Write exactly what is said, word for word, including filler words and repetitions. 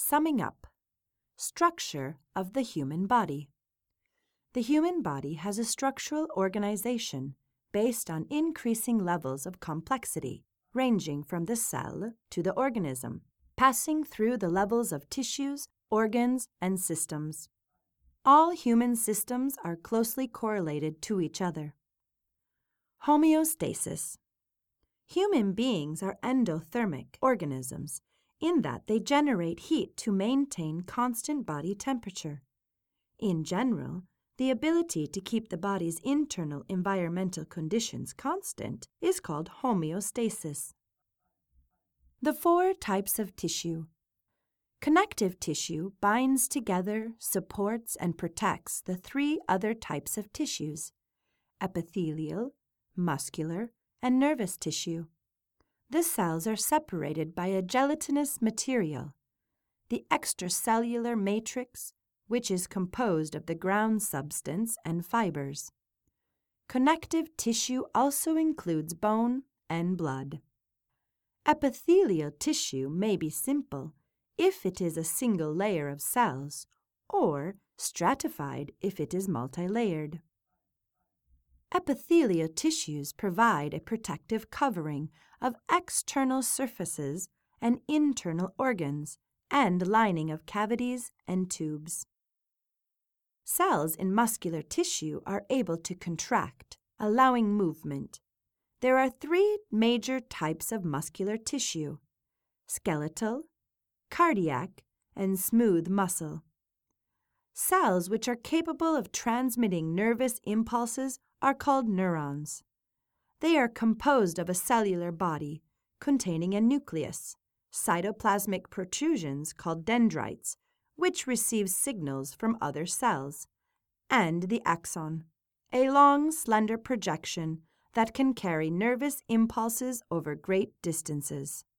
Summing up, structure of the human body. The human body has a structural organization based on increasing levels of complexity, ranging from the cell to the organism, passing through the levels of tissues, organs, and systems. All human systems are closely correlated to each other. Homeostasis. Human beings are endothermic organisms in that they generate heat to maintain constant body temperature. In general, the ability to keep the body's internal environmental conditions constant is called homeostasis. The four types of tissue. Connective tissue binds together, supports, and protects the three other types of tissues: epithelial, muscular, and nervous tissue. The cells are separated by a gelatinous material, the extracellular matrix, which is composed of the ground substance and fibers. Connective tissue also includes bone and blood. Epithelial tissue may be simple if it is a single layer of cells, or stratified if it is multilayered. Epithelial tissues provide a protective covering of external surfaces and internal organs and lining of cavities and tubes. Cells in muscular tissue are able to contract, allowing movement. There are three major types of muscular tissue: skeletal, cardiac, and smooth muscle. Cells which are capable of transmitting nervous impulses are called neurons. They are composed of a cellular body containing a nucleus, cytoplasmic protrusions called dendrites, which receive signals from other cells, and the axon, a long, slender projection that can carry nervous impulses over great distances.